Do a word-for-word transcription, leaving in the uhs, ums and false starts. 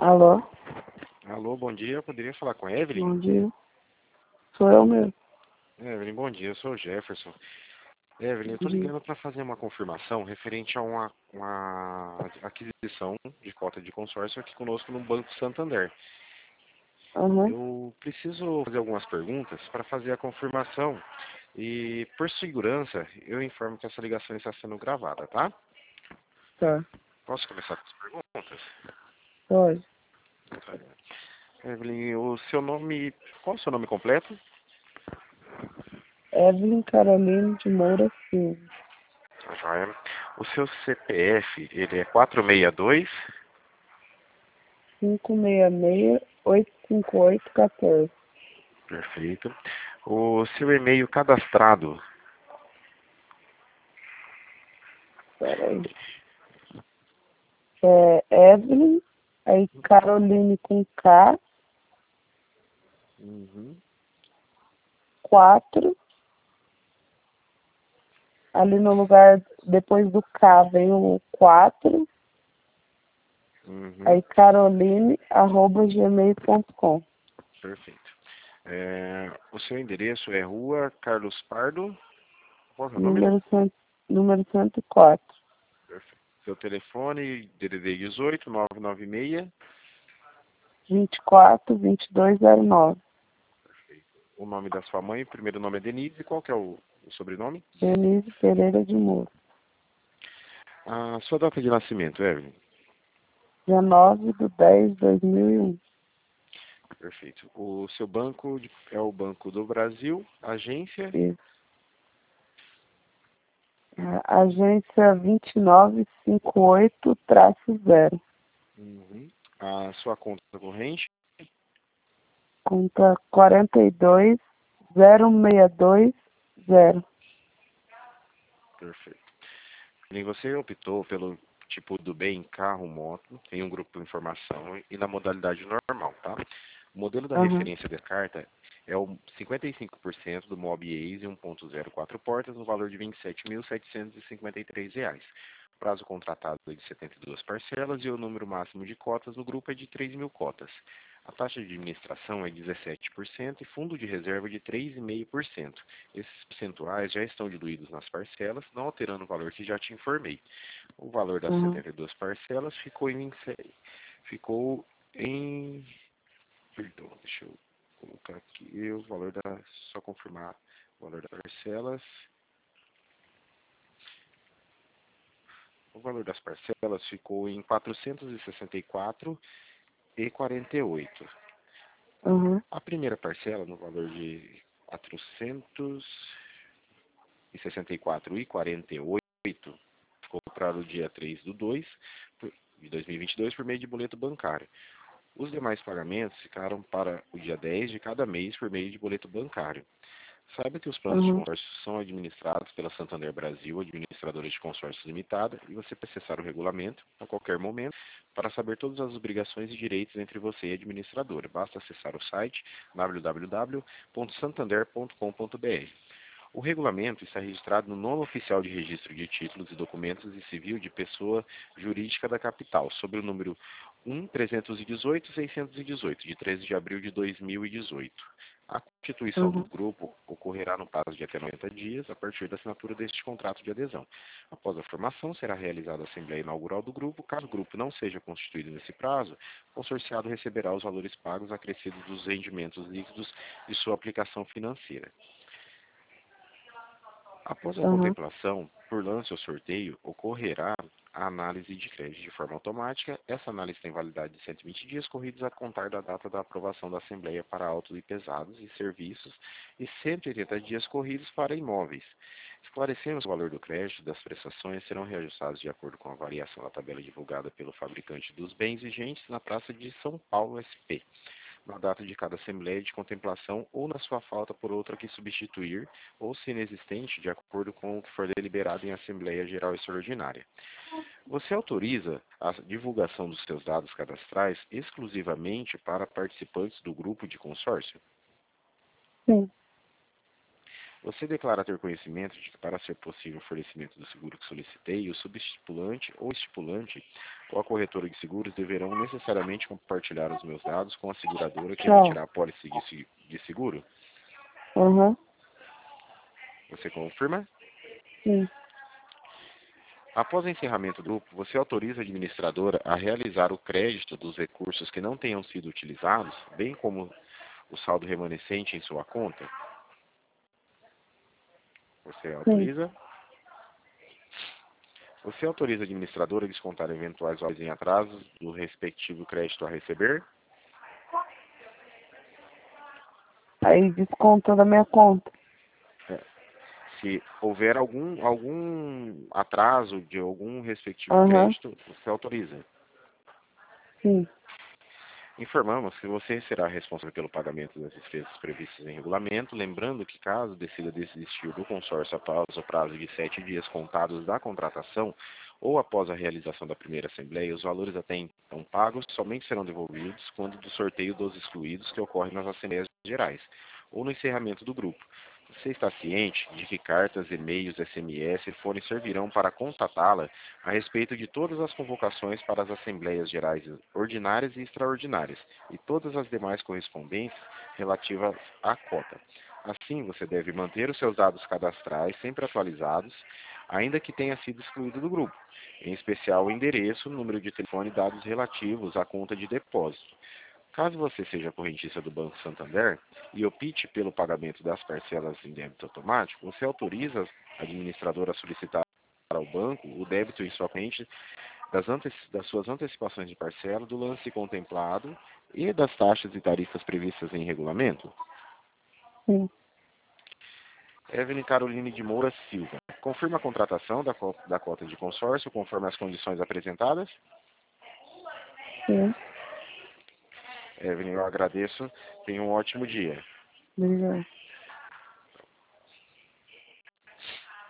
Alô? Alô, bom dia. Eu poderia falar com a Evelyn? Bom dia. Sou eu mesmo. Evelyn, bom dia. Eu sou o Jefferson. Evelyn, eu estou Bom dia. ligando para fazer uma confirmação referente a uma, uma aquisição de cota de consórcio aqui conosco no Banco Santander. Aham, Eu preciso fazer algumas perguntas para fazer a confirmação e, por segurança, eu informo que essa ligação está sendo gravada, tá? tá. Posso começar com as perguntas? Pode. Tá. Evelyn, o seu nome... Qual é o seu nome completo? Evelyn Carolina de Moura Silva. Tá joia. O seu C P F, ele é quatro seis dois... cinco seis seis, oito cinco oito, um quatro. Perfeito. O seu e-mail cadastrado, Espera aí. É Evelyn, aí Caroline com K, uhum, quatro. Ali no lugar, depois do K vem o quatro. uhum, Aí caroline, arroba gmail ponto com. perfeito. É, o seu endereço é Rua Carlos Pardo, qual é o nome? Número, cem, número cento e quatro. Perfeito. Seu telefone, D D D dezoito, nove nove seis. vinte e quatro, vinte e dois zero nove. O nome da sua mãe, o primeiro nome é Denise, qual que é o, o sobrenome? Denise Pereira de Moura. A sua data de nascimento, Evelyn? dezenove de dez de dois mil e um. Perfeito. O seu banco de- é o Banco do Brasil, agência, Isso. A agência vinte e nove cinquenta e oito zero. uhum, a sua conta corrente, Conta quarenta e dois zero seis dois zero. perfeito. E você optou pelo tipo do bem, carro, moto, em um grupo de informação e na modalidade normal, tá? O modelo da Aham. referência da carta é o cinquenta e cinco por cento do Mob Ace um ponto zero quatro portas no valor de vinte e sete mil setecentos e cinquenta e três reais. O prazo contratado é de setenta e duas parcelas e o número máximo de cotas no grupo é de três mil cotas. A taxa de administração é dezessete por cento e fundo de reserva de três vírgula cinco por cento. Esses percentuais já estão diluídos nas parcelas, não alterando o valor que já te informei. O valor das Aham. setenta e duas parcelas ficou em, ficou em, perdão, deixa eu colocar aqui o valor da, só confirmar o valor das parcelas. O valor das parcelas ficou em quatrocentos e sessenta e quatro reais e quarenta e oito centavos. Aham. A primeira parcela, no valor de quatrocentos e sessenta e quatro reais e quarenta e oito centavos, ficou para o dia três do dois de dois mil e vinte e dois por meio de boleto bancário. Os demais pagamentos ficaram para o dia dez de cada mês por meio de boleto bancário. Saiba que os planos de Aham. consórcio são administrados pela Santander Brasil, administradora de consórcios limitada, e você pode acessar o regulamento a qualquer momento para saber todas as obrigações e direitos entre você e a administradora. Basta acessar o site w w w ponto santander ponto com ponto b r. O regulamento está registrado no Nono Oficial de Registro de Títulos e Documentos e Civil de Pessoa Jurídica da Capital, sobre o número um trezentos e dezoito seiscentos e dezoito, de treze de abril de dois mil e dezoito. A constituição do Aham. grupo ocorrerá no prazo de até noventa dias, a partir da assinatura deste contrato de adesão. Após a formação, será realizada a Assembleia Inaugural do grupo. Caso o grupo não seja constituído nesse prazo, o consorciado receberá os valores pagos acrescidos dos rendimentos líquidos de sua aplicação financeira. Após a Aham. contemplação, por lance ou sorteio, ocorrerá a análise de crédito de forma automática. Essa análise tem validade de cento e vinte dias corridos a contar da data da aprovação da Assembleia para autos e pesados e serviços e cento e oitenta dias corridos para imóveis. Esclarecemos o valor do crédito das prestações serão reajustados de acordo com a variação da tabela divulgada pelo fabricante dos bens vigentes na Praça de São Paulo S P, na data de cada assembleia de contemplação ou na sua falta por outra que substituir, ou se inexistente, de acordo com o que for deliberado em Assembleia Geral Extraordinária. Você autoriza a divulgação dos seus dados cadastrais exclusivamente para participantes do grupo de consórcio? Sim. Você declara ter conhecimento de que, para ser possível o fornecimento do seguro que solicitei, o subestipulante ou estipulante ou a corretora de seguros deverão necessariamente compartilhar os meus dados com a seguradora que Tchau. emitirá a pólice de se- de seguro? Aham. Você confirma? Sim. Após o encerramento do grupo, você autoriza a administradora a realizar o crédito dos recursos que não tenham sido utilizados, bem como o saldo remanescente em sua conta? Você Sim. autoriza? Você autoriza a administradora a descontar eventuais valores em atrasos do respectivo crédito a receber? Aí desconta da minha conta. É. Se houver algum, algum atraso de algum respectivo Aham. crédito, você autoriza. Sim. Informamos que você será responsável pelo pagamento das despesas previstas em regulamento, lembrando que caso decida desistir do consórcio após o prazo de sete dias contados da contratação ou após a realização da primeira assembleia, os valores até então pagos somente serão devolvidos quando do sorteio dos excluídos que ocorre nas assembleias gerais ou no encerramento do grupo. Você está ciente de que cartas, e-mails, S M S, fones servirão para contatá-la a respeito de todas as convocações para as Assembleias Gerais ordinárias e extraordinárias e todas as demais correspondências relativas à cota. Assim, você deve manter os seus dados cadastrais sempre atualizados, ainda que tenha sido excluído do grupo, em especial o endereço, número de telefone e dados relativos à conta de depósito. Caso você seja correntista do Banco Santander e opte pelo pagamento das parcelas em débito automático, você autoriza a administradora a solicitar ao banco o débito em sua corrente das, ante das suas antecipações de parcela, do lance contemplado e das taxas e tarifas previstas em regulamento? Sim. Evelyn Caroline de Moura Silva. Confirma a contratação da, co da cota de consórcio conforme as condições apresentadas? Sim. Evelyn, eu agradeço. Tenha um ótimo dia. Obrigada.